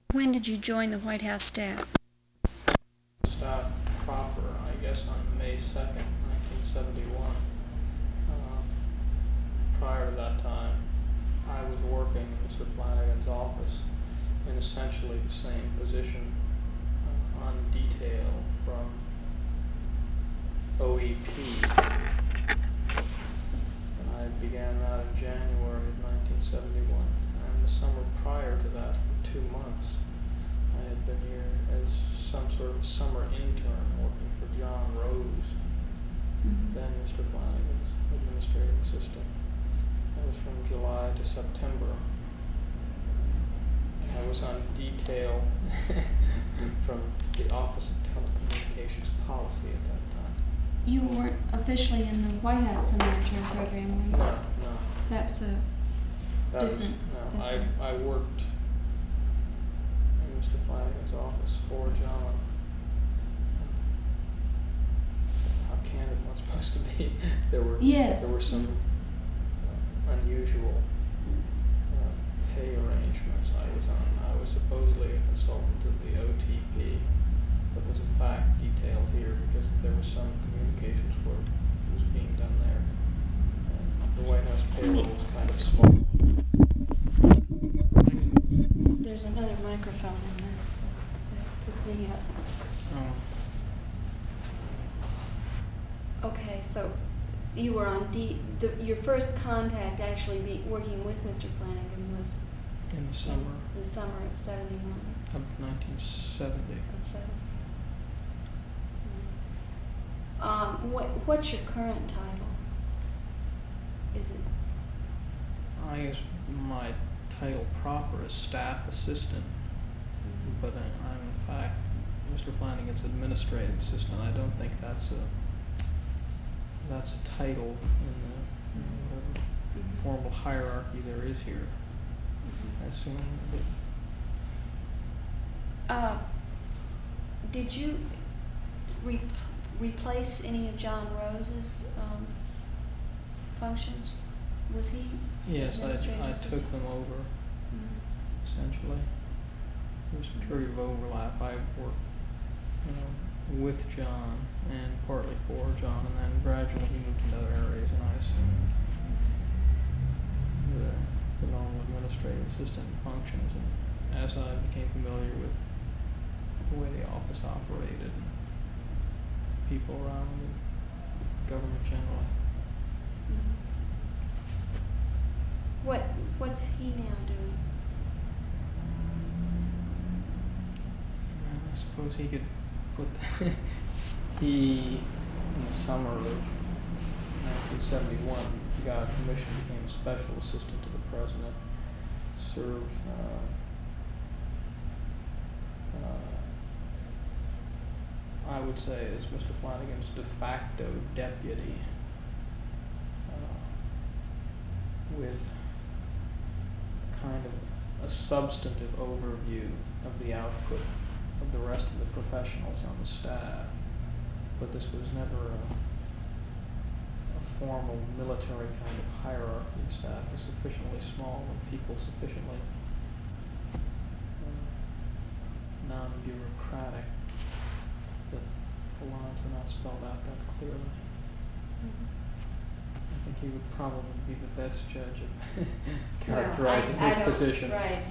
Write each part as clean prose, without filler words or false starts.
When did you join the White House staff? Staff proper, I guess, on May 2nd, 1971. Prior to that time, I was working in Mr. Flanagan's office in essentially the same position on detail from OEP. And I began that in January of 1971. And the summer prior to that, for 2 months, I had been here as some sort of summer intern working for John Rose, then Mr. Flanagan's administrative assistant. That was from July to September. I was on detail from the Office of Telecommunications Policy at that time. You weren't officially in the White House summer intern program, were you? No. That's a different. I worked in Mr. Flanagan's office for John. How candid am I supposed to be? There were some unusual pay arrangements I was supposedly a consultant of the OTP, but was in fact detailed here because there was some communications work that was being done there. And the White House payroll was kind of small. There's another microphone in this. Put me up. Okay, so you were on your first contact actually working with Mr. Flanagan was In the summer. In the summer of 71. Of 1970. Of 70. What's your current title? Is it? I guess my title proper is staff assistant, but I'm in fact Mr. Flanagan's administrative assistant. I don't think that's a title in the formal hierarchy there is here. I assume. Did you replace any of John Rose's functions? Was he? Yes, I took them over. Essentially, there was a period of overlap. I worked with John and partly for John, and then gradually he moved into other areas, and I assumed the normal administrative assistant functions. And as I became familiar with the way the office operated, and people around the government generally. What's he now doing? I suppose he could put he, in the summer of 1971, got a commission, became a special assistant to the president, served I would say as Mr. Flanagan's de facto deputy, with kind of a substantive overview of the output of the rest of the professionals on the staff. But this was never a formal military kind of hierarchy. The staff was sufficiently small and people sufficiently non-bureaucratic that the lines were not spelled out that clearly. I think he would probably be the best judge of characterizing his position. Right.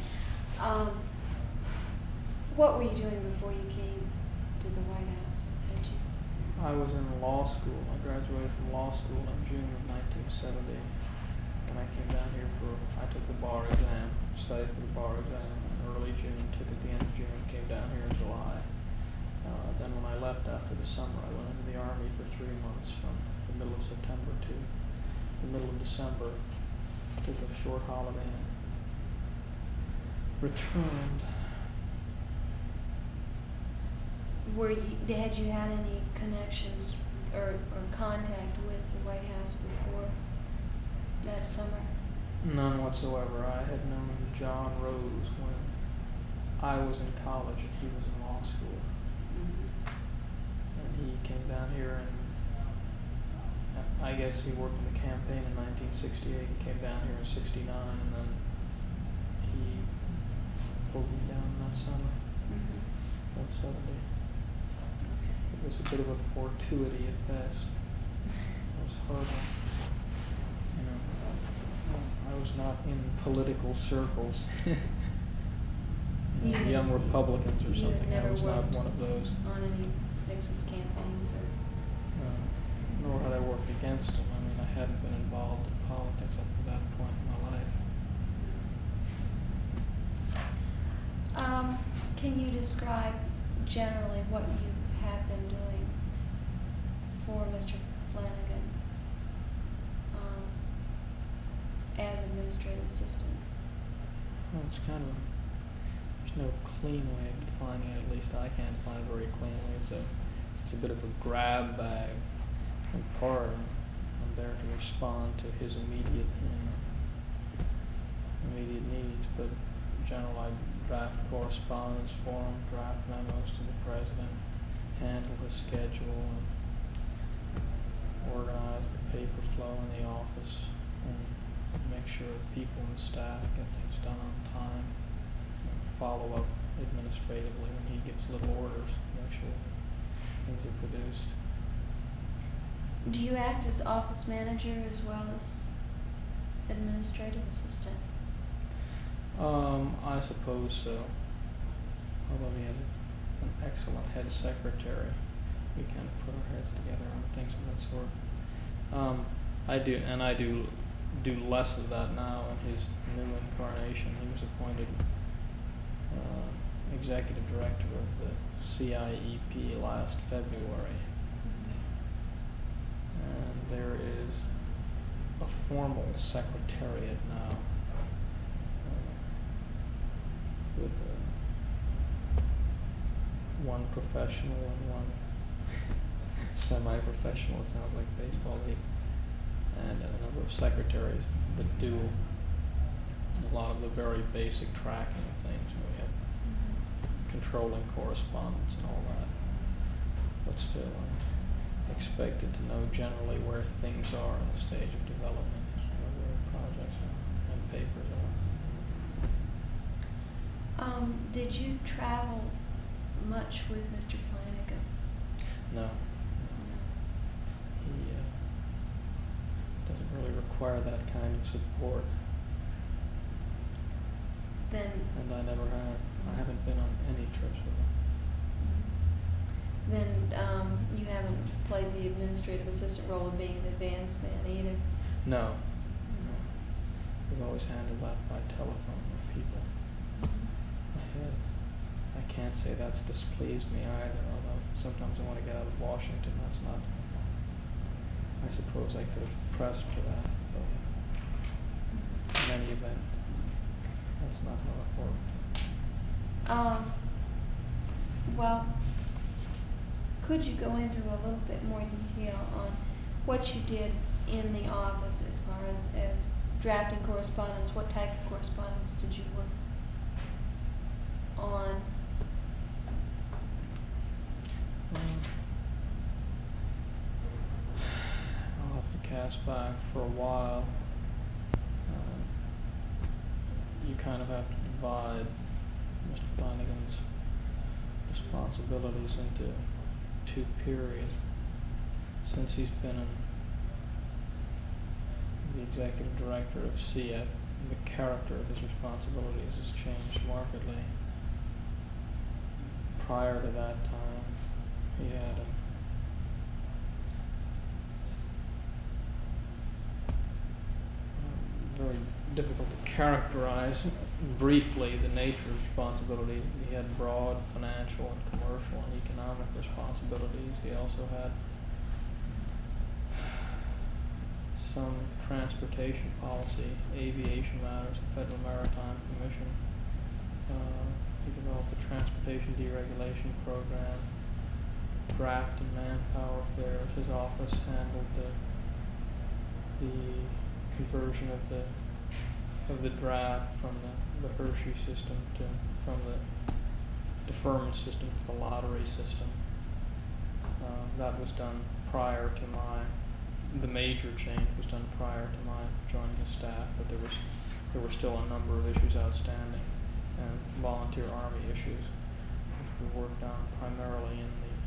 What were you doing before you came to the White House? I was in law school. I graduated from law school in June of 1970. And I came down here I took the bar exam, studied for the bar exam in early June, took it at the end of June, came down here in July. Then when I left after the summer, I went into the Army for 3 months from the middle of September to the middle of December. Took a short holiday and returned. Had you had any connections or contact with the White House before that summer? None whatsoever. I had known John Rose when I was in college and he was in law school. And he came down here and I guess he worked in the campaign in 1968 and came down here in 69, and then he boogie down that summer, Mhm. that 70. Okay. It was a bit of a fortuity at best. It was hardly, I was not in political circles. Young Republicans or You something. had never I was not worked one of those. on any Nixon's campaigns or? Nor had I worked against him. I mean, I hadn't been involved in politics up to that point in my life. Can you describe generally what you have been doing for Mr. Flanagan as administrative assistant? Well, it's kind of, there's no clean way of defining it. At least I can't define it very cleanly. It's a bit of a grab bag. In part, I'm there to respond to his immediate needs, but in general, I draft correspondence for him, draft memos to the president, handle the schedule, and organize the paper flow in the office, and make sure people and staff get things done on time, and follow up administratively when he gives little orders, make sure things are produced. Do you act as office manager as well as administrative assistant? I suppose so. Although he has an excellent head secretary, we kind of put our heads together on things of that sort. I do less of that now in his new incarnation. He was appointed executive director of the CIEP last February. And there is a formal secretariat now with one professional and one semi-professional, it sounds like a baseball league, and a number of secretaries that do a lot of the very basic tracking of things. We have controlling correspondence and all that, but still I'm expected to know generally where things are in the stage of development, where projects and papers are. Did you travel much with Mr. Flanagan? No. He doesn't really require that kind of support. Then. And I never have. I haven't been on any trips with him. Then you haven't played the administrative assistant role of being an advance man either? No. We've always handled that by telephone with people. I can't say that's displeased me either, although sometimes I want to get out of Washington. That's not. I suppose I could have pressed for that, but in any event, that's not how it worked. Well, could you go into a little bit more detail on what you did in the office as far as drafting correspondence? What type of correspondence did you work on? I'll have to cast back for a while. You kind of have to divide Mr. Flanagan's responsibilities into two periods. Since he's been the executive director of CIEP, the character of his responsibilities has changed markedly. Prior to that time, he had very difficult to characterize briefly the nature of responsibility. He had broad financial and commercial and economic responsibilities. He also had some transportation policy, aviation matters, the Federal Maritime Commission. He developed a transportation deregulation program, draft and manpower affairs. His office handled the conversion of the draft from the Hershey system from the deferment system to the lottery system. That was done prior to the major change was done prior to my joining the staff, but there were still a number of issues outstanding. and volunteer army issues, which we worked on primarily in the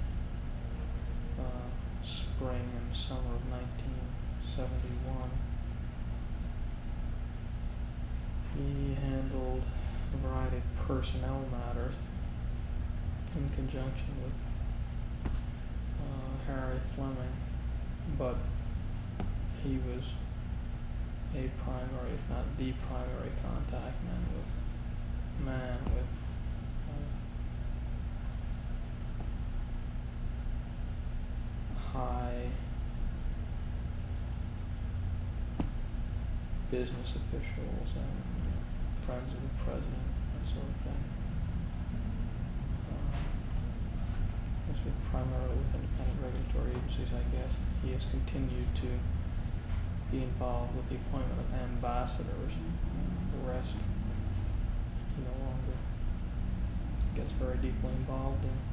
spring and summer of 1971. He handled a variety of personnel matters in conjunction with Harry Fleming, but he was a primary, if not the primary contact man with high business officials and friends of the president, that sort of thing. This was primarily with independent regulatory agencies, I guess. He has continued to be involved with the appointment of ambassadors. The rest he no longer gets very deeply involved in.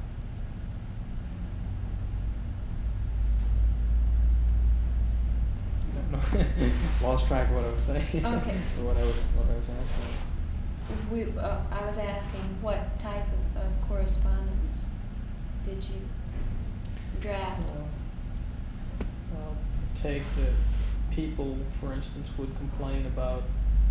Lost track of what I was saying. Okay. Or what I was answering. I was asking what type of correspondence did you draft? Take that people, for instance, would complain about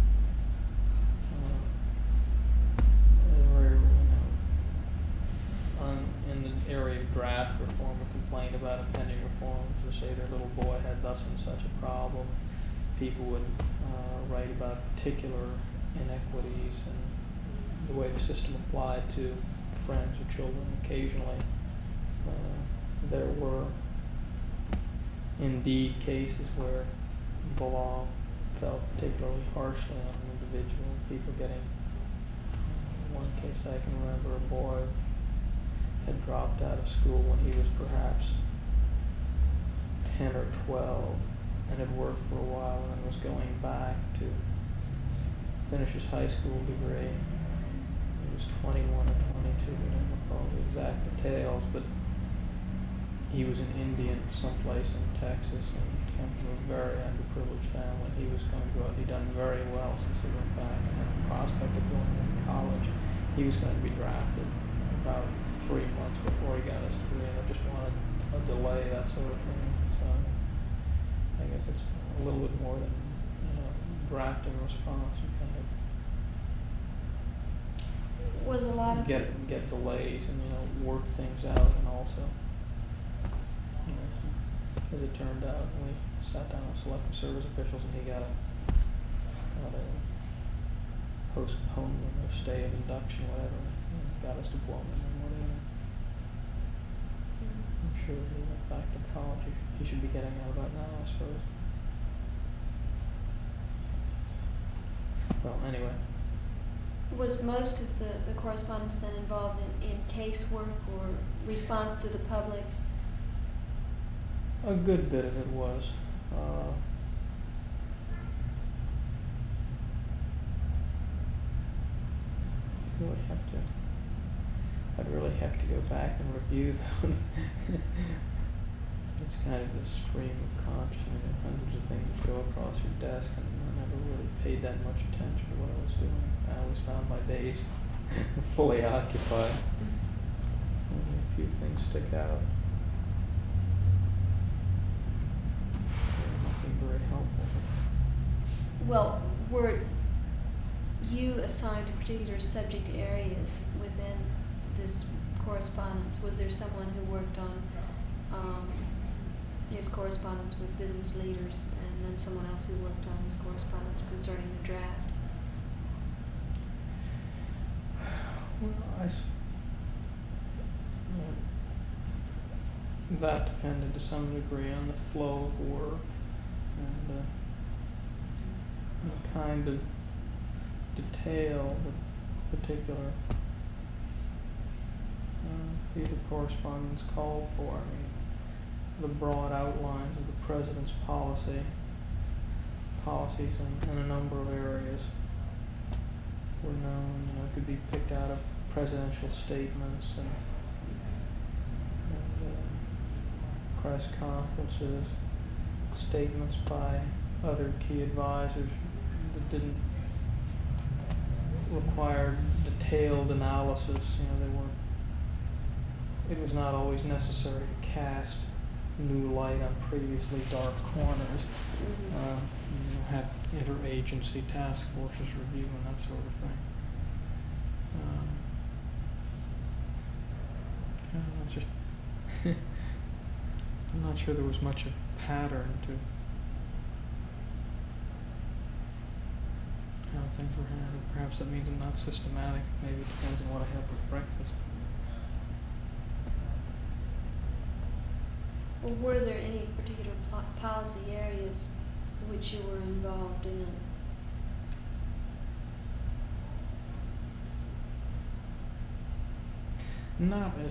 in the area of draft reform, would complain about impending reforms, or say their little boy had thus and such a problem. People would write about particular inequities and the way the system applied to friends or children. Occasionally, there were indeed cases where the law fell particularly harshly on an individual. People getting, one case I can remember, a boy had dropped out of school when he was perhaps 10 or 12 and had worked for a while and was going back to finish his high school degree. He was 21 or 22, I don't recall the exact details, but he was an Indian someplace in Texas and came from a very underprivileged family. He was going to go out. He'd done very well since he went back and had the prospect of going into college. He was going to be drafted about 3 months before he got his degree, and I just wanted a delay, that sort of thing. So I guess it's a little bit more than drafting a response. You kind of was a lot of get delays and work things out, and also as it turned out, we sat down with selective service officials, and he got a postponement or stay of induction, whatever. Got his diploma and whatever. I'm sure he went back to college. He should be getting out about now, I suppose. Well, anyway. Was most of the correspondence then involved in casework or response to the public? A good bit of it was. I'd really have to go back and review them. It's kind of the stream of consciousness, hundreds of things that go across your desk, and I never really paid that much attention to what I was doing. I always found my days fully occupied. Only a few things stick out. Nothing very helpful. Well, were you assigned to particular subject areas within this correspondence? Was there someone who worked on his correspondence with business leaders, and then someone else who worked on his correspondence concerning the draft? Well, that depended to some degree on the flow of work and the kind of detail the particular piece of correspondence called for. I mean, the broad outlines of the president's policies in a number of areas were known. It could be picked out of presidential statements and press conferences, statements by other key advisors that didn't require detailed analysis. They weren't. It was not always necessary to cast new light on previously dark corners. Have interagency task forces review and that sort of thing. Just I'm not sure there was much of a pattern to how things were handled. Perhaps that means I'm not systematic. Maybe it depends on what I have for breakfast. Well, were there any particular policy areas which you were involved in? Not as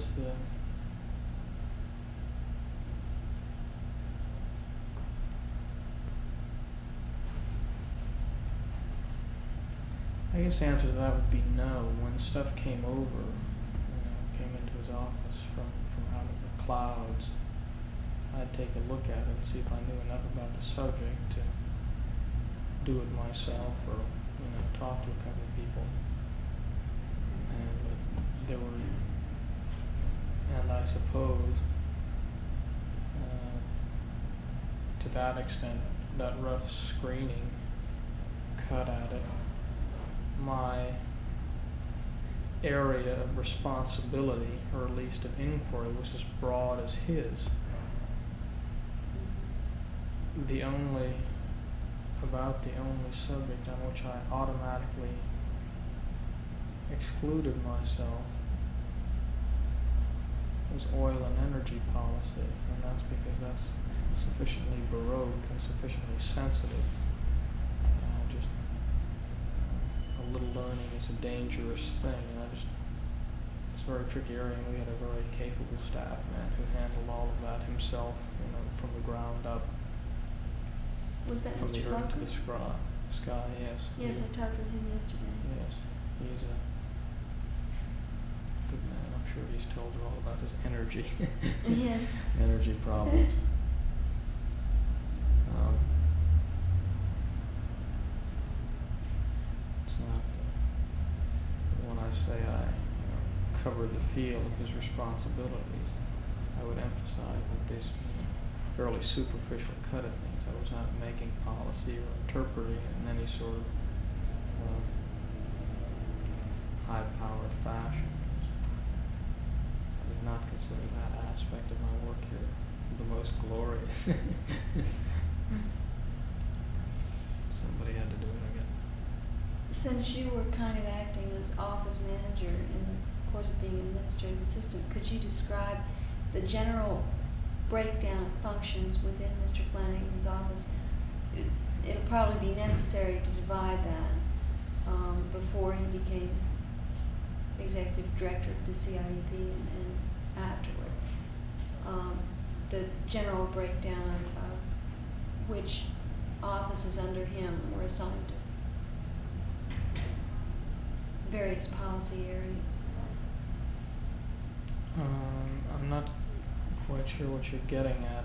I guess the answer to that would be no. When stuff came over, came into his office from out of the clouds, I'd take a look at it and see if I knew enough about the subject to do it myself or, talk to a couple of people. And I suppose, to that extent, that rough screening cut at it. My area of responsibility, or at least of inquiry, was as broad as his. About the only subject on which I automatically excluded myself was oil and energy policy, and that's because that's sufficiently baroque and sufficiently sensitive. Just a little learning is a dangerous thing, and it's a very tricky area, and we had a very capable staff man who handled all of that himself, from the ground up. Was that from Mr. the earth Welker? to the sky, yes. Yes, I talked with him yesterday. Yes, he's a good man. I'm sure he's told you all about his energy. Yes. Energy problems. It's not when I say I covered the field of his responsibilities, I would emphasize that this fairly superficial cut at things. I was not making policy or interpreting it in any sort of high-powered fashion. I would not consider that aspect of my work here the most glorious. Somebody had to do it, I guess. Since you were kind of acting as office manager in the course of being administrative assistant, could you describe the general breakdown of functions within Mr. Flanagan's office? It'll probably be necessary to divide that before he became executive director of the CIEP and afterward. The general breakdown of which offices under him were assigned to various policy areas. I'm not quite sure what you're getting at.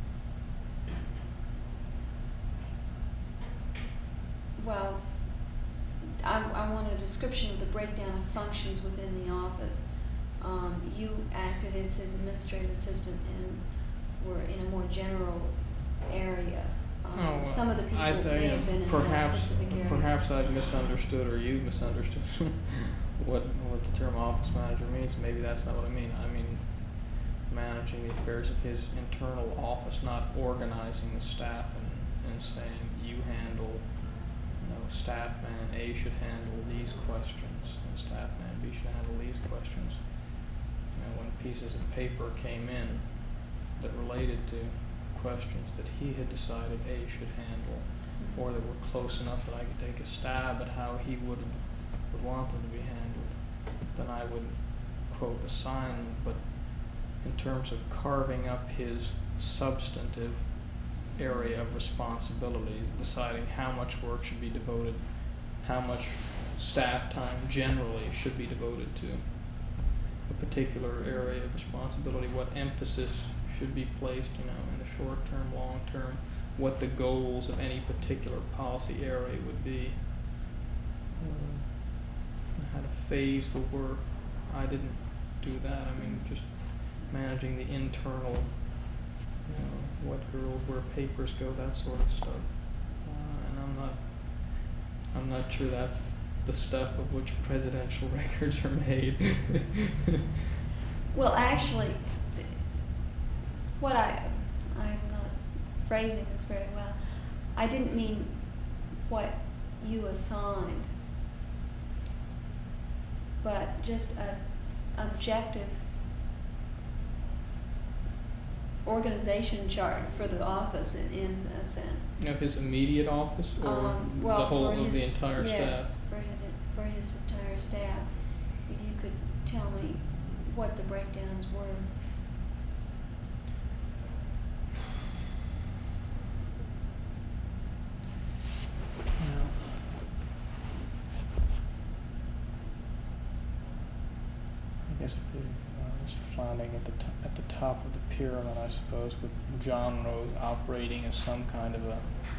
Well, I want a description of the breakdown of functions within the office. You acted as his administrative assistant and were in a more general area. Some of the people may have been in that specific area. Perhaps I've misunderstood or you misunderstood what the term office manager means. Maybe that's not what I mean. I mean managing the affairs of his internal office, not organizing the staff and saying you handle, staff man A should handle these questions and staff man B should handle these questions. When pieces of paper came in that related to questions that he had decided A should handle, or that were close enough that I could take a stab at how he would want them to be handled, then I would, quote, assign them. But in terms of carving up his substantive area of responsibilities, deciding how much work should be devoted, how much staff time generally should be devoted to a particular area of responsibility, what emphasis should be placed, in the short term, long term, what the goals of any particular policy area would be, kind of phase the work. I didn't do that. I mean, just managing the internal, what girls, where papers go, that sort of stuff. And I'm not sure that's the stuff of which presidential records are made. Well, actually, I'm not phrasing this very well. I didn't mean what you assigned, but just a objective organization chart for the office in a sense. Of his immediate office, or Well, the whole for of the his- entire yes, staff? for his entire staff. If you could tell me what the breakdowns were. Yeah. I guess Mr. Flanagan at the top of the pyramid, I suppose, with John Rose operating as some kind of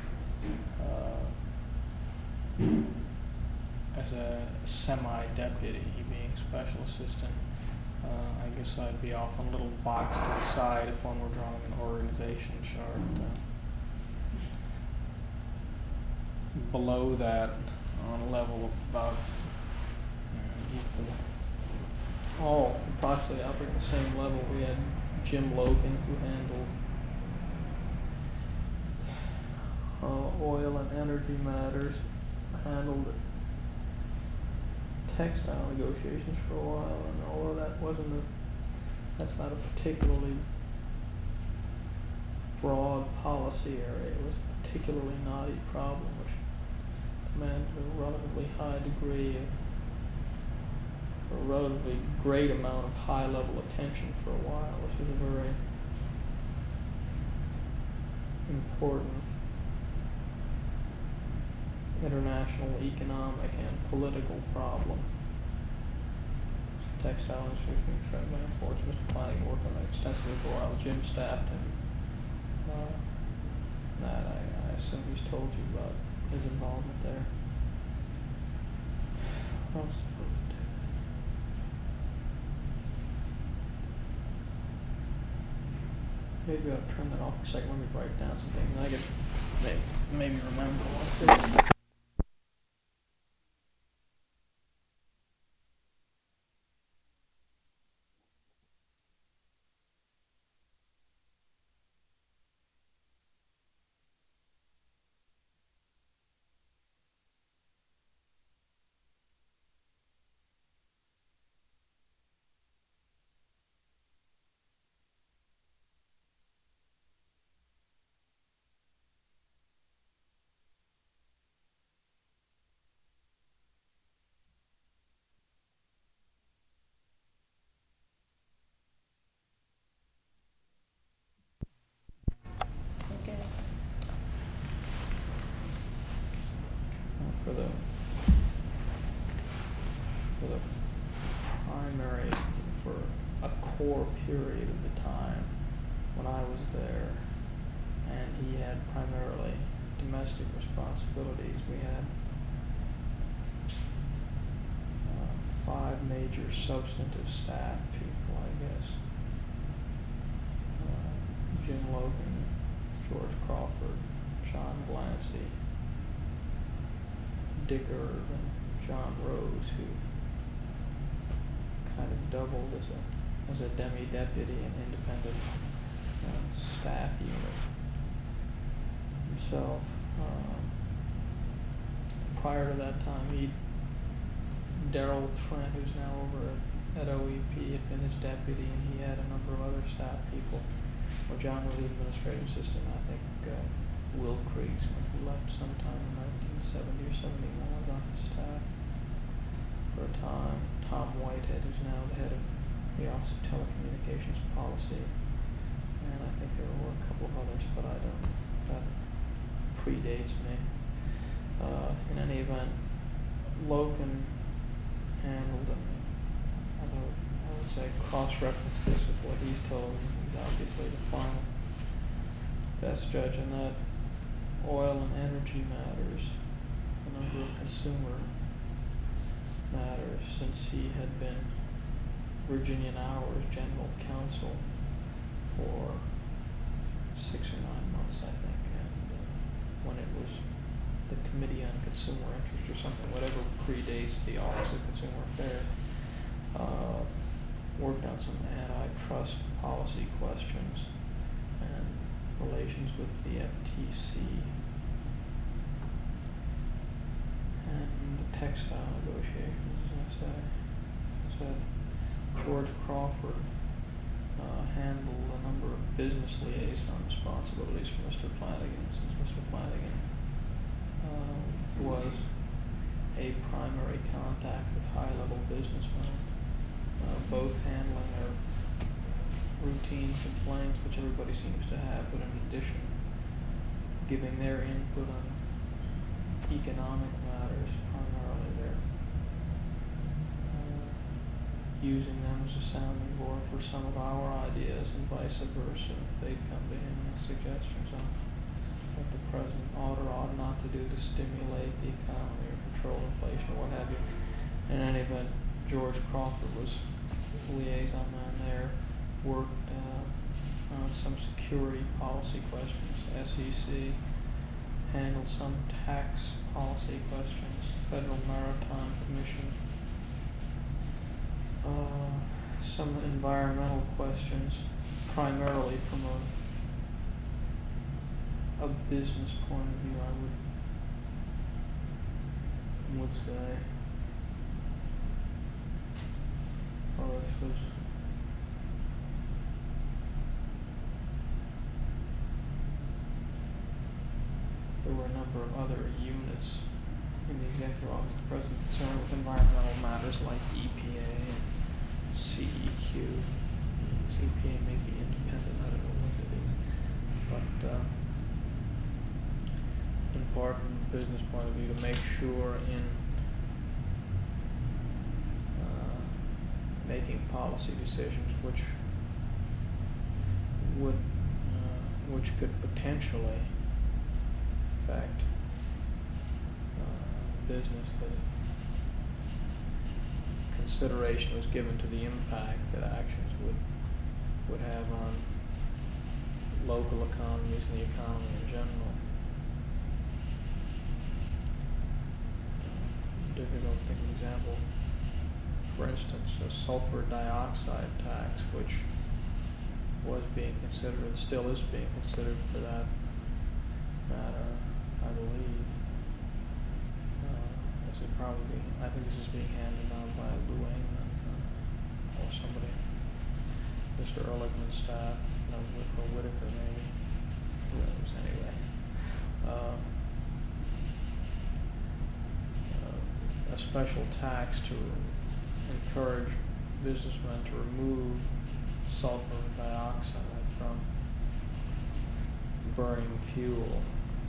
as a semi-deputy, he being special assistant. I guess I'd be off on a little box to the side if one were drawing an organization chart. Below that, on a level of about equal. All approximately operating at the same level. We had Jim Logan, who handled oil and energy matters, handled textile negotiations for a while, and although that's not a particularly broad policy area, it was a particularly knotty problem which demanded a relatively high degree of, a relatively great amount of high-level attention for a while. This was a very important international economic and political problem. Textile industry was being threatened by imports. Mr. Flanagan worked on that extensively for a while. Jim staffed him. That I assume he's told you about his involvement there. What else did we do? Maybe I'll turn that off for a second. Let me write down some things. I could maybe remember what. Okay. For the primary, for a core period of the time when I was there, and he had primarily domestic responsibilities. We had 5 major substantive staff people, I guess. Jim Logan, George Crawford, John Blancy, Dick Irv, and John Rose, who kind of doubled as a demi-deputy and independent staff unit himself. Prior to that time, Darrell Trent, who's now over at OEP, had been his deputy, and he had a number of other staff people. Well, John was the administrative assistant. I think Will Kriegsman, who left sometime in 1970 or 71, was on his staff for a time. Tom Whitehead, who's now the head of the Office of Telecommunications Policy, and I think there were a couple of others, but I don't. That predates me. In any event, Logan handled them. Although I would say cross-reference this with what he's told me. He's obviously the final best judge in that. Oil and energy matters, a number of consumer matters since he had been Virginia Hour's general counsel for 6 or 9 months, I think, and when it was the Committee on Consumer Interest or something, whatever predates the Office of Consumer Affairs, worked on some antitrust policy questions and relations with the FTC and the textile negotiations, as I said. George Crawford handled a number of business liaison responsibilities for Mr. Flanagan, since Mr. Flanagan was a primary contact with high-level businessmen, both handling their routine complaints, which everybody seems to have, but in addition, giving their input on economic matters, primarily their using them as a sounding board for some of our ideas and vice versa. They'd come to him with suggestions on what the president ought or ought not to do to stimulate the economy or control inflation or what have you. In any event, George Crawford was the liaison man there, worked on some security policy questions, SEC, handled some tax policy questions, Federal Maritime Commission, some environmental questions, primarily from a business point of view, I would say. This was there were a number of other units in the executive office of the president concerned with environmental matters like EPA and CEQ. CEPA may be independent, I don't know what it is. But in part from a business point of view, to make sure in making policy decisions which could potentially affect business, that consideration was given to the impact that actions would have on local economies and the economy in general. Difficult to think of an example. For instance, a sulfur dioxide tax, which was being considered and still is being considered for that matter, I believe. This would probably be, I think this is being handed down by Lou Engman or somebody, Mr. Ehrlichman's staff, or Whitaker maybe, who knows anyway. A special tax to encourage businessmen to remove sulfur dioxide from burning fuel,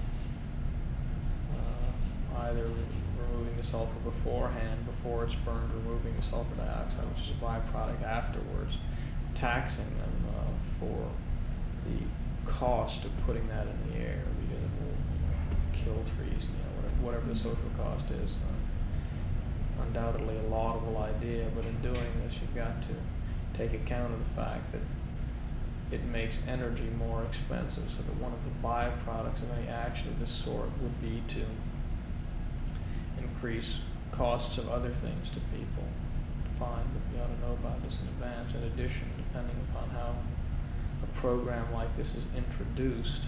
either removing the sulfur beforehand, before it's burned, removing the sulfur dioxide, which is a byproduct afterwards, taxing them for the cost of putting that in the air, because it will kill trees, whatever the social cost is. Undoubtedly a laudable idea, but in doing this you've got to take account of the fact that it makes energy more expensive, so that one of the byproducts of any action of this sort would be to increase costs of other things to people. Fine, but you ought to know about this in advance. In addition, depending upon how a program like this is introduced,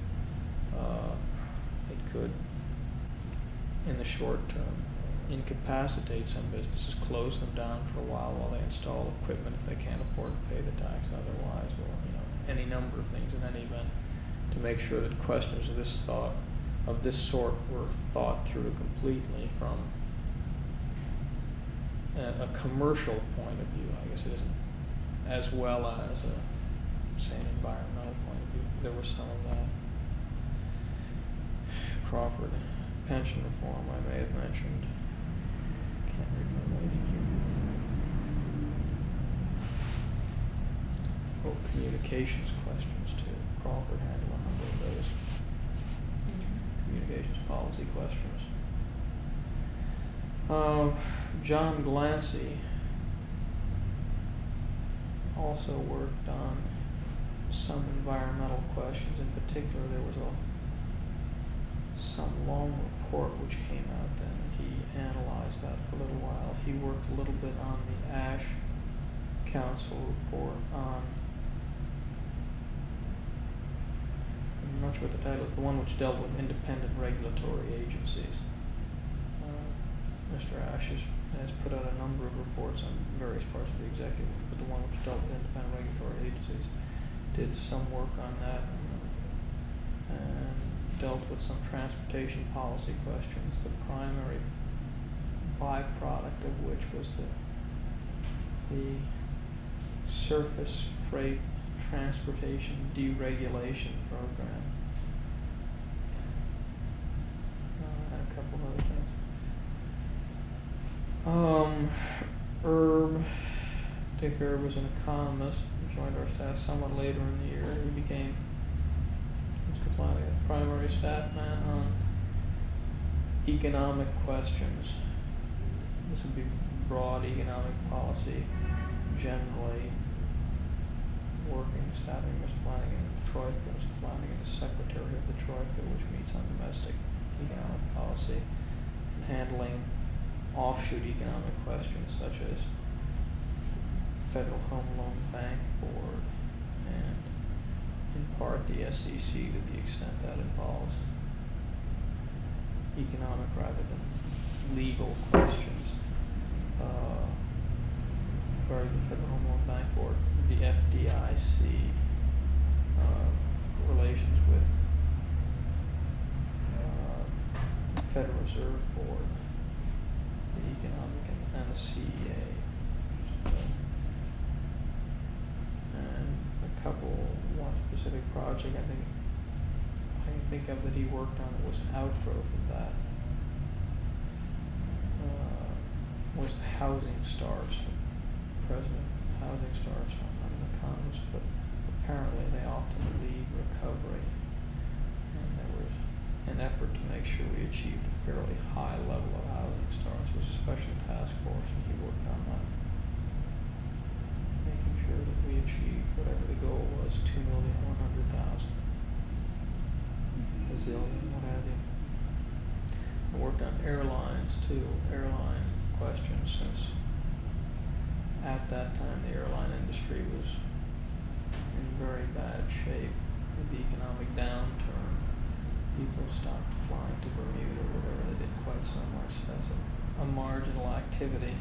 it could, in the short term, incapacitate some businesses, close them down for a while they install equipment if they can't afford to pay the tax otherwise, or any number of things. In any event, to make sure that questions of this sort were thought through completely from a commercial point of view. I guess it isn't, as well as say an environmental point of view. There was some of that. Crawford, pension reform I may have mentioned. Can't read my writing here. Communications questions too. Crawford handled a number of those. Communications policy questions. John Glancy also worked on some environmental questions. In particular, there was some long report which came out then, and he analyzed that for a little while. He worked a little bit on the Ash Council report on, I'm not sure what the title is, the one which dealt with independent regulatory agencies. Mr. Ash has put out a number of reports on various parts of the executive, but the one which dealt with independent regulatory agencies did some work on that and dealt with some transportation policy questions, the primary byproduct of which was the surface freight transportation deregulation program, and a couple of other things. Dick Erb was an economist who joined our staff somewhat later in the year. He became Mr. Flanagan, primary staff man on economic questions. This would be broad economic policy, generally staffing Mr. Flanagan in the Troika. Mr. Flanagan is secretary of the Troika, which meets on domestic economic policy, and handling offshoot economic questions such as Federal Home Loan Bank Board and in part the SEC to the extent that involves economic rather than legal questions. For the Federal Home Loan Bank Board, the FDIC, relations with the Federal Reserve Board, the economic and the CEA, and a couple, one specific project I can think of that he worked on that was an outgrowth of that, was the housing starts. President housing starts. I'm an economist, but apparently they often lead recovery, and there was an effort to make sure we achieved a fairly high level of housing starts. It was a special task force, and he worked on that, making sure that we achieved whatever the goal was, 2,100,000, a zillion, what have you. I worked on airlines too, airline questions, since at that time the airline industry was in very bad shape with the economic downturn. People stopped flying to Bermuda or whatever, they did quite so much. That's a marginal activity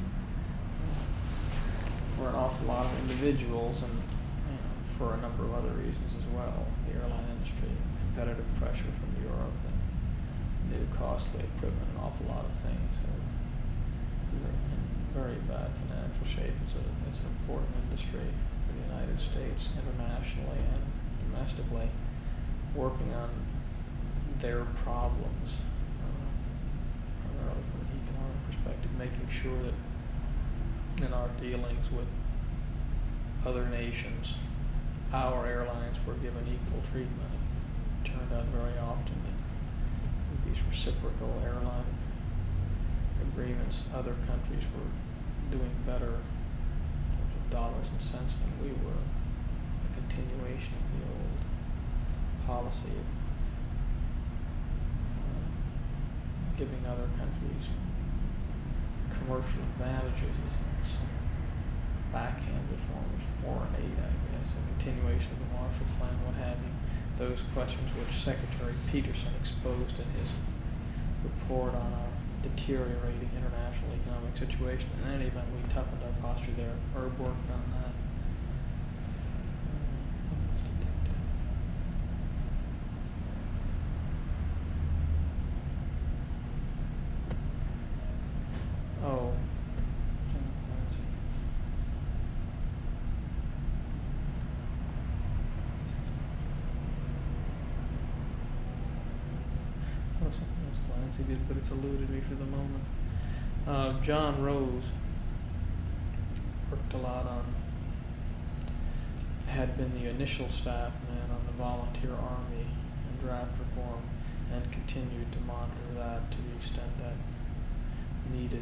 for an awful lot of individuals, and for a number of other reasons as well. The airline industry, competitive pressure from Europe, and new costly equipment, an awful lot of things. So we're in very bad financial shape. It's an important industry for the United States internationally and domestically, working on their problems, primarily from an economic perspective, making sure that in our dealings with other nations, our airlines were given equal treatment. It turned out very often that with these reciprocal airline agreements, other countries were doing better in terms of dollars and cents than we were. A continuation of the old policy of giving other countries commercial advantages is some backhanded form of foreign aid, I guess, a continuation of the Marshall Plan, what have you. Those questions which Secretary Peterson exposed in his report on our deteriorating international economic situation. In any event, we toughened our posture there. Erb worked on that. Oh, something else Clancy did, but it's eluded me for the moment. John Rose worked a lot on, had been the initial staff man on the volunteer army and draft reform, and continued to monitor that to the extent that needed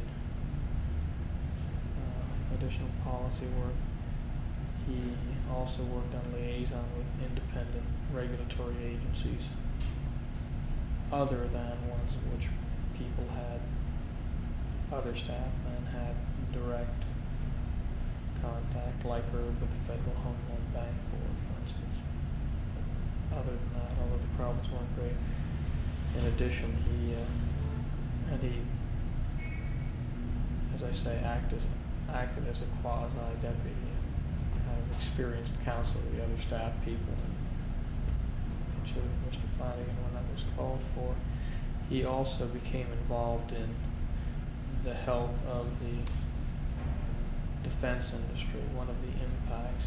additional policy work. He also worked on liaison with independent regulatory agencies, other than ones in which people had, other staff men had direct contact, like with the Federal Home Loan Bank Board, for instance. Other than that, although the problems weren't great. In addition, he, as I say, acted as a quasi-deputy, kind of experienced counsel of the other staff people, including Mr. Flanagan when that was called for. He also became involved in the health of the defense industry. One of the impacts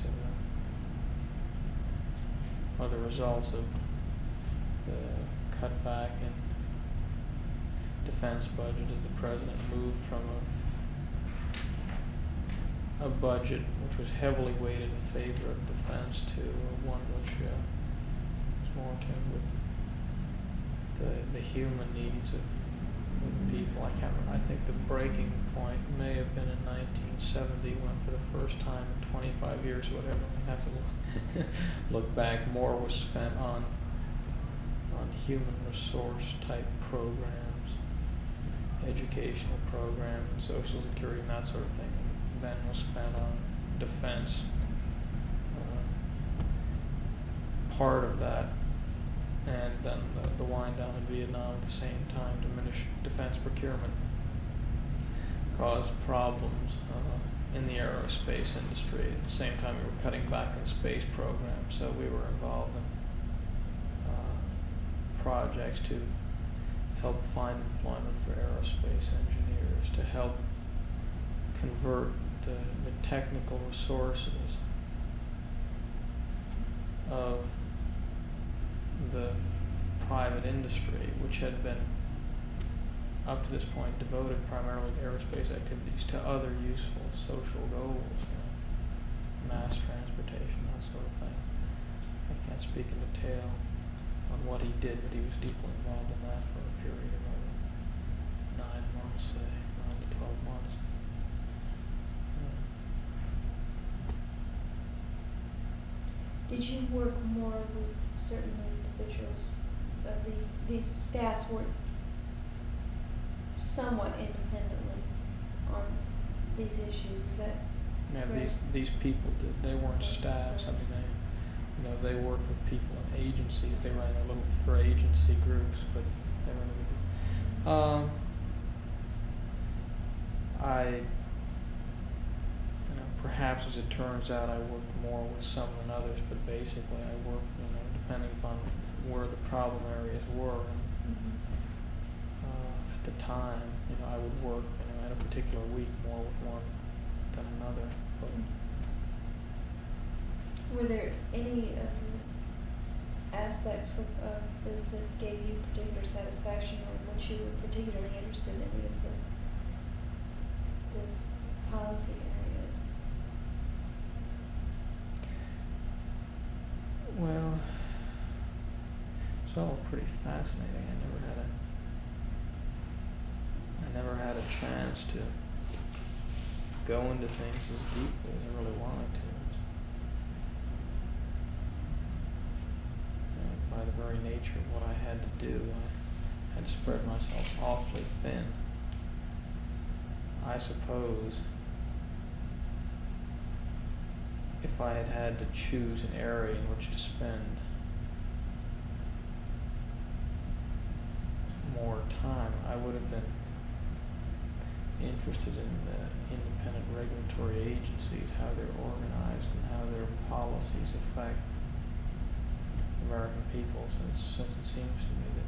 or the results of the cutback in defense budget is the president moved from a budget which was heavily weighted in favor of defense to one which was more in tune with the human needs of the people. I can't remember. I think the breaking point may have been in 1970 when, for the first time in 25 years, whatever, we have to look back, more was spent on human resource type programs, educational programs, Social Security, and that sort of thing. Then was spent on defense. Part of that, and then the wind down in Vietnam at the same time, diminished defense procurement, caused problems in the aerospace industry. At the same time, we were cutting back in space programs, so we were involved in projects to help find employment for aerospace engineers, to help convert the technical resources of the private industry, which had been up to this point devoted primarily to aerospace activities, to other useful social goals, mass transportation, that sort of thing. I can't speak in detail on what he did, but he was deeply involved in that for a period of over 9 months, 9 to 12 months. Did you work more with certain individuals? These staffs work somewhat independently on these issues. Is that Yeah, correct? these people did. They weren't staffs. I mean, they worked with people in agencies. They ran their little agency groups, but they were. Perhaps as it turns out, I worked more with some than others, but basically I worked, depending upon where the problem areas were. And, at the time, I would work, in a particular week more with one than another. But were there any aspects of this that gave you particular satisfaction, or in which you were particularly interested in any of the policy areas? Well, it's all pretty fascinating. I never had a chance to go into things as deeply as I really wanted to. By the very nature of what I had to do, I had spread myself awfully thin. I suppose if I had had to choose an area in which to spend more time, I would have been interested in the independent regulatory agencies, how they're organized and how their policies affect the American people, since it seems to me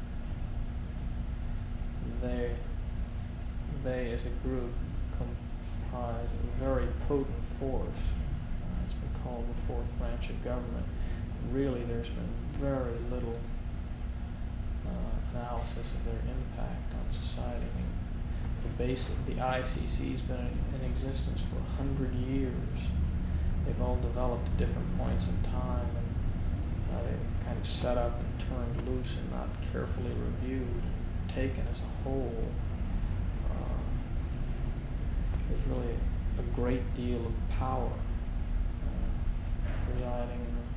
that they as a group comprise a very potent force. It's been called the fourth branch of government. Really, there's been very little analysis of their impact on society. I mean, the ICC's been in existence for 100 years. They've all developed at different points in time, and they've kind of set up and turned loose and not carefully reviewed and taken as a whole. really a great deal of power residing in them.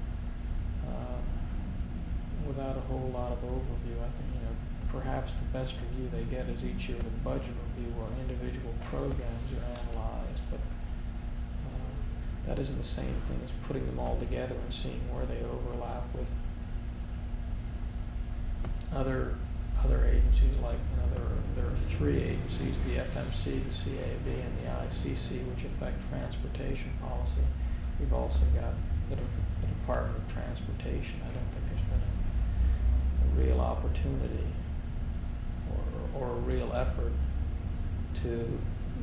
Without a whole lot of overview, I think, perhaps the best review they get is each year the budget review where individual programs are analyzed, but that isn't the same thing as putting them all together and seeing where they overlap with other agencies. Like, there are three agencies: the FMC, the CAB, and the ICC, which affect transportation policy. We've also got the Department of Transportation. I don't think there's been a real opportunity or a real effort to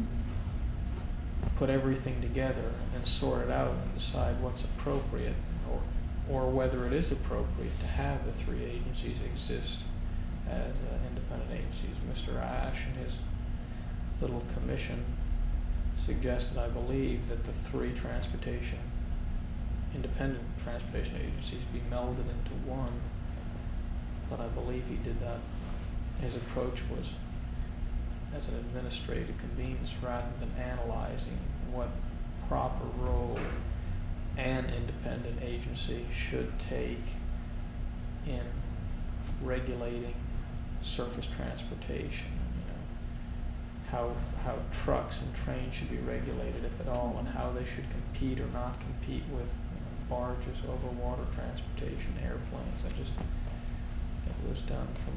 put everything together and sort it out and decide what's appropriate, or whether it is appropriate to have the three agencies exist as independent agencies. Mr. Ash and his little commission suggested, I believe, that the three independent transportation agencies be melded into one, but I believe he did that. His approach was as an administrative convenience rather than analyzing what proper role an independent agency should take in regulating surface transportation. How trucks and trains should be regulated, if at all, and how they should compete or not compete with barges, over water transportation, airplanes. It was done from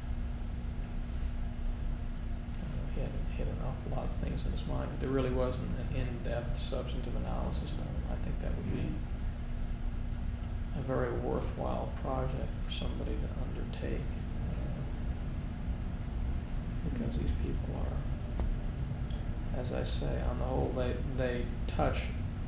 he had an awful lot of things in his mind, but there really wasn't an in-depth substantive analysis done. I think that would be a very worthwhile project for somebody to undertake, because these people are, as I say, on the whole, they touch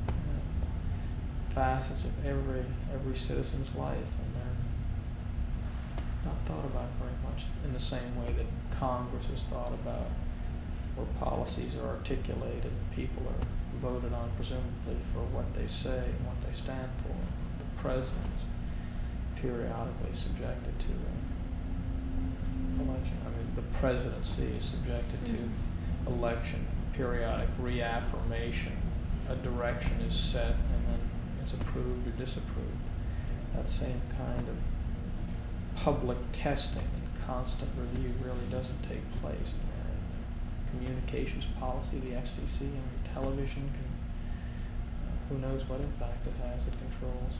facets of every citizen's life, and they're not thought about very much in the same way that Congress is thought about, where policies are articulated and people are voted on presumably for what they say and what they stand for. The president is periodically subjected to election. The presidency is subjected to election, periodic reaffirmation. A direction is set and then it's approved or disapproved. That same kind of public testing and constant review really doesn't take place. Communications policy, the FCC, television who knows what impact it has, it controls.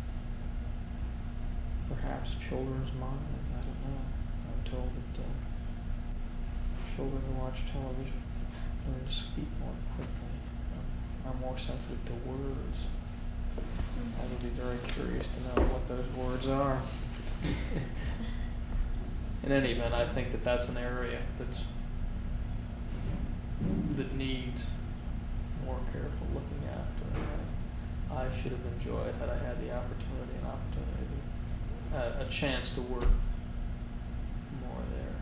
Perhaps children's minds, I don't know. I'm told that children who watch television learn to speak more quickly, are more sensitive to words. I would be very curious to know what those words are. In any event, I think that that's an area that needs more careful looking after. I should have enjoyed, had I had the opportunity, a chance to work more there.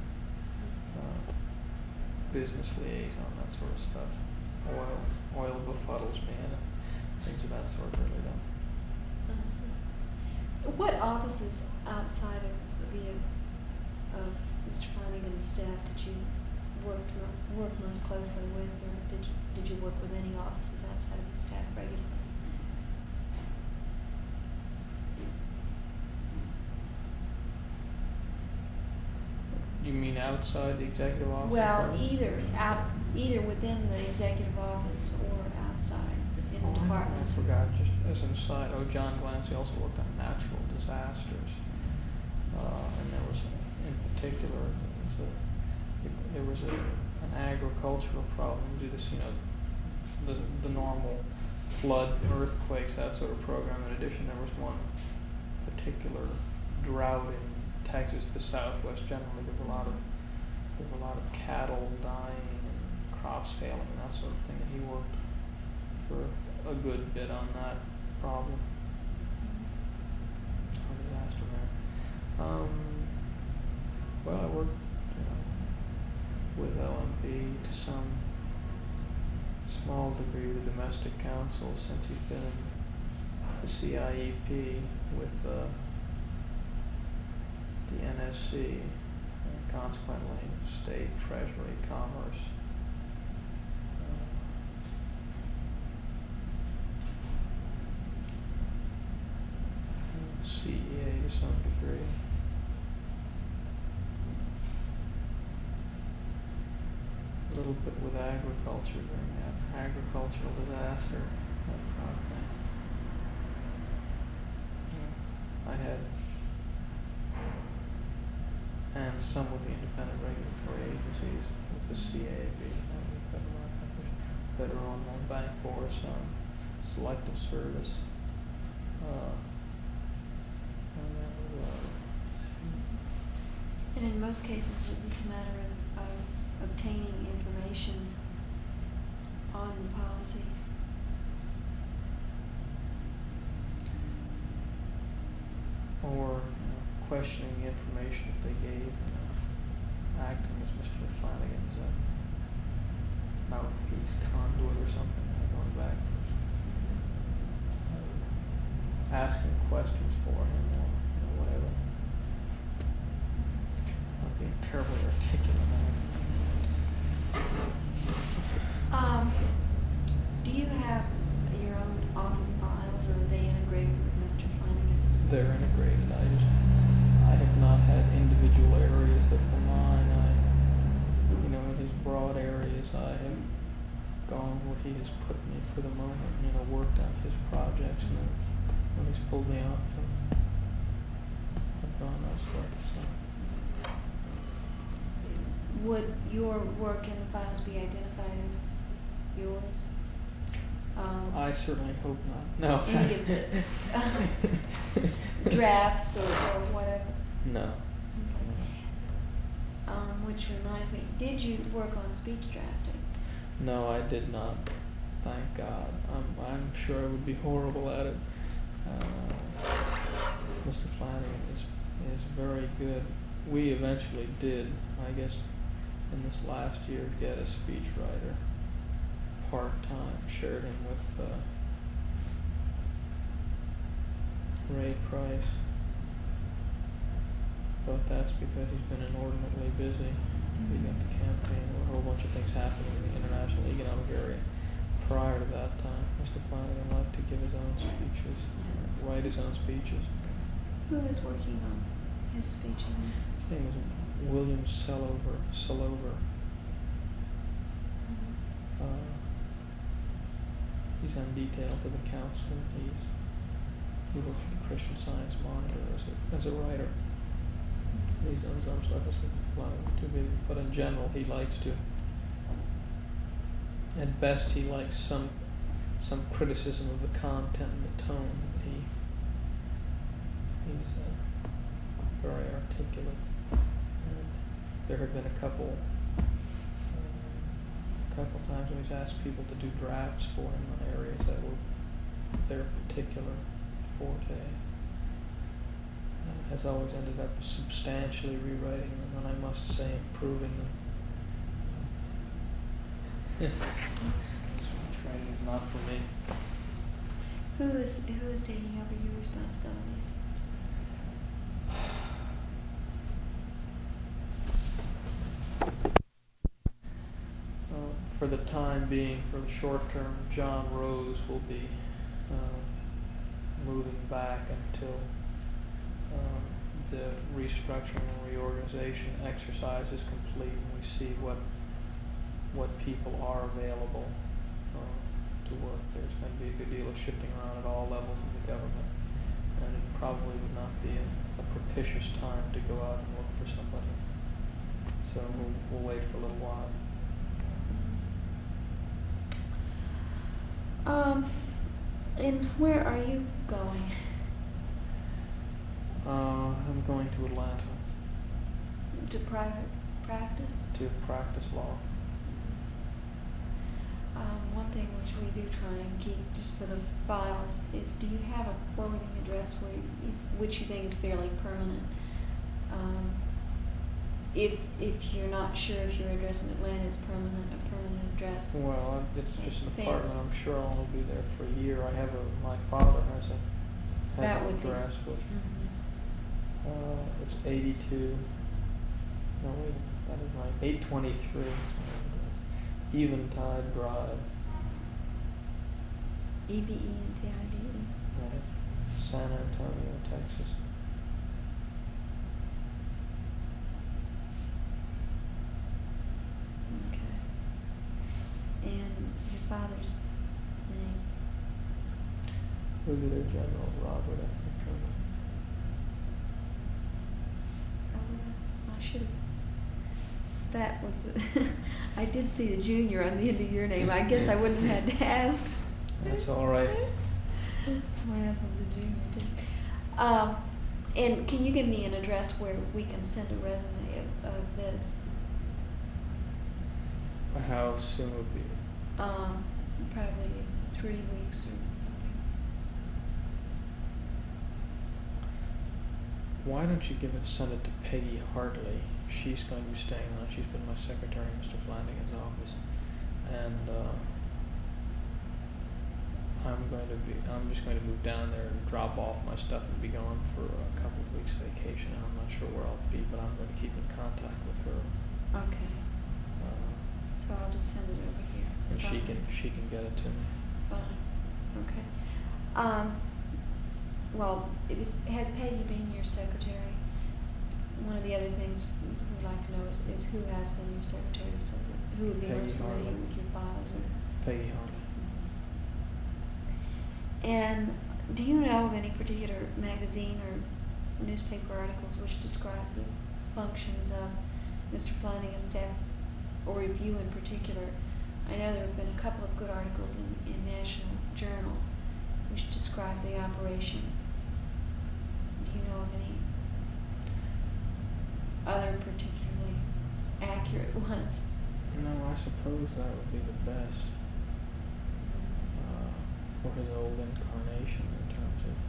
Business liaison, that sort of stuff. Oil befuddles me, and things of that sort really don't. What offices outside of Mr. Flanagan's staff did you work most closely with, or did you work with any offices outside of his staff regularly? You mean outside the executive office? Well, either within the executive office or outside in the departments. I forgot, just as an aside, John Glancy also worked on natural disasters, and there was, in particular, there was an agricultural problem. We do this, the normal flood, earthquakes, that sort of program. In addition, there was one particular drought in Texas, the Southwest generally. There were a lot of cattle dying and crops failing and that sort of thing. And he worked for a good bit on that problem. Disaster man. Well, I worked with OMB to some small degree with the domestic council since he's been in the CIEP with the NSC, and consequently state, treasury, commerce, some degree. A little bit with agriculture during that agricultural disaster, that kind of thing. I had, and some with the independent regulatory agencies, with the CAB, Federal Online Bank Board, Selective Service, and then And in most cases, was this a matter of obtaining information on the policies? or questioning the information that they gave, acting as Mr. Flanagan's mouthpiece, conduit or something, going back, asking questions for him or whatever. Not being terribly articulate. Do you have your own office files, or are they integrated with Mr. Flanagan's? They're integrated. I have not had individual areas that were mine. In his broad areas, I have gone where he has put me for the moment, worked on his projects, and then when he's pulled me off them, I've gone elsewhere, so. Would your work in the files be identified as yours? I certainly hope not. No. Any of the drafts or whatever? No. Which reminds me, did you work on speech drafting? No, I did not. Thank God. I'm sure I would be horrible at it. Mr. Flanagan is very good. We eventually did, I guess, in this last year, get a speechwriter part-time. Shared him with Ray Price. But that's because he's been inordinately busy. He got the campaign, a whole bunch of things happening in the international economic area. Prior to that time, Mr. Flanagan liked to give his own speeches, write his own speeches. Who was working on his speeches? His name was William Selover. He's on detail to the council. He works for the Christian Science Monitor as a writer. He's done some stuff as well too big, but in general he likes to. At best, he likes some criticism of the content and the tone. He's very articulate, and there have been a couple times when he's asked people to do drafts for him on areas that were their particular forte. Has always ended up substantially rewriting them, and I must say improving them. Training is not for me. Who is taking over your responsibilities? For the time being, for the short term, John Rose will be moving back until the restructuring and reorganization exercise is complete, and we see what people are available to work. There's going to be a good deal of shifting around at all levels of the government, and it probably would not be a propitious time to go out and look for somebody. So we'll wait for a little while. And where are you going? I'm going to Atlanta. To private practice? To practice law. One thing which we do try and keep just for the files is, do you have a forwarding address which you think is fairly permanent? If you're not sure if your address in Atlanta is a permanent address. Well, it's just an family. apartment. I'm sure I'll only be there for a year. My father has an address, which it's 82. No, wait, that is right. 823. Eventide Drive. EVENTIDE. Right. San Antonio, Texas. Brigadier General Robert F. McDermott. I should have. That was the I did see the junior on the end of your name. I guess I wouldn't have had to ask. That's all right. My husband's a junior too. And can you give me an address where we can send a resume of this? How soon would be? Probably 3 weeks or something. Why don't you send it to Peggy Hartley? She's going to be staying on. She's been my secretary in Mr. Flanagan's office, and I'm just going to move down there and drop off my stuff and be gone for a couple of weeks vacation. I'm not sure where I'll be, but I'm going to keep in contact with her. Okay. So I'll just send it over here. And she can get it to me. Fine. Okay. Well, has Peggy been your secretary? One of the other things we'd like to know is who has been your secretary, so who would be most Peggy familiar Hartley. with your files? Peggy Hartley. And do you know of any particular magazine or newspaper articles which describe the functions of Mr. Flanagan's staff, or review in particular? I know there have been a couple of good articles in National Journal which describe the operation. Do you know of any other particularly accurate ones? No, I suppose that would be the best. For his old incarnation in terms of,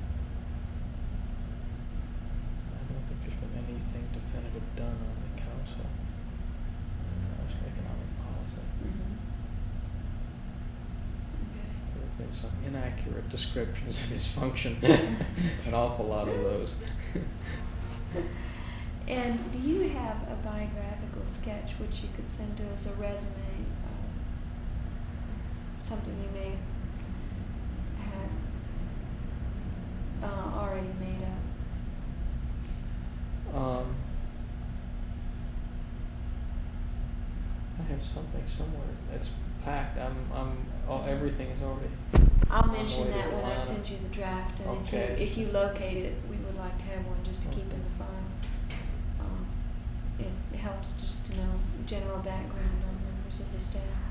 I don't think there's been anything definitive done on the council in national economic policy. Mm-hmm. Okay. There have been some inaccurate descriptions of his function, an awful lot of those. And do you have a biographical sketch which you could send to us, a resume, something you may have already made up? I have something somewhere. It's packed. Everything is already. I'll on the mention way to that when I Atlanta. send you the draft, and Okay. if you locate it, we would like to have one just to keep in the file. It helps just to know general background on members of the staff.